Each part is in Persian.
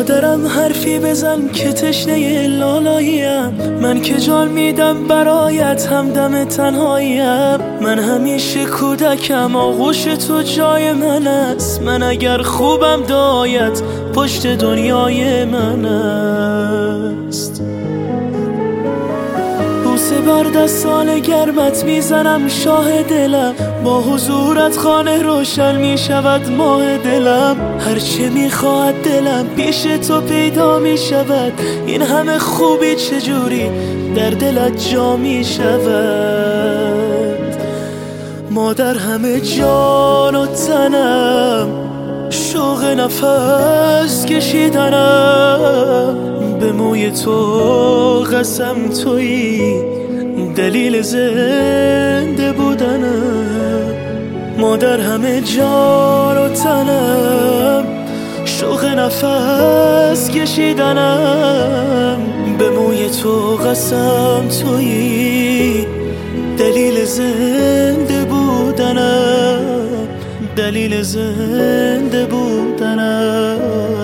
مادرم حرفی بزن که تشنه لالاییم، من که جان میدم برایت همدم تنهاییم. من همیشه کودکم، آغوش تو جای من است. من اگر خوبم دایت پشت دنیای من است. بوسه بر دستان گرمت میزنم شاه دلم، با حضورت خانه روشن میشود ماه دلم. هرچه میخواهد دلم پیش تو پیدا میشود، این همه خوبی چجوری در دلت جا میشود. مادر همه جان و تنم، شوق نفس کشیدنم، به موی تو قسم تویی دلیل زنده بودنم. مادر همه جان و تنم، شوق نفس کشیدنم، به موی تو قسم تویی دلیل زنده بودنم، دلیل زنده بودنم.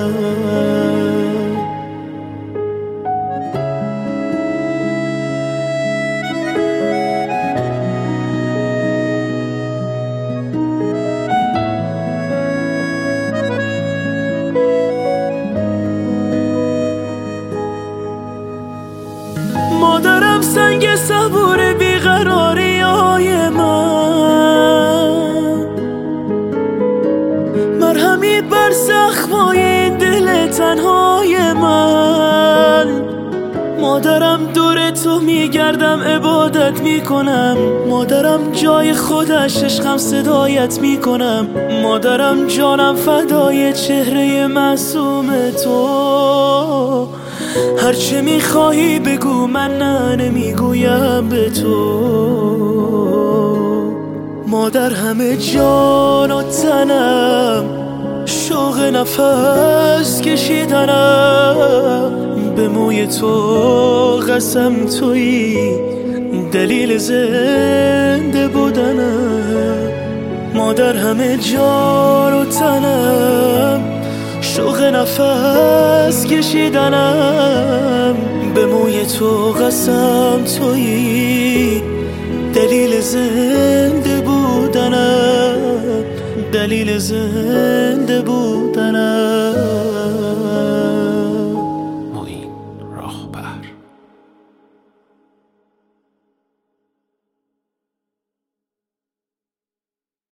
مادرم سنگ صبور بیقراری های من، مرهمی بر زخمای دل تنهای من. مادرم دور تو میگردم عبادت میکنم، مادرم جای خودش عشقم صدایت میکنم. مادرم جانم فدای چهره معصوم تو، هرچه میخواهی بگو من نه نمیگویم به تو. مادر همه جان و تنم، شوق نفس کشیدنم، به موی تو قسم تویی دلیل زنده بودنم. مادر همه جان و تنم، شوق نفس کشیدنم، به موی تو قسم تویی دلیل زنده بودنم، دلیل زنده بودنم.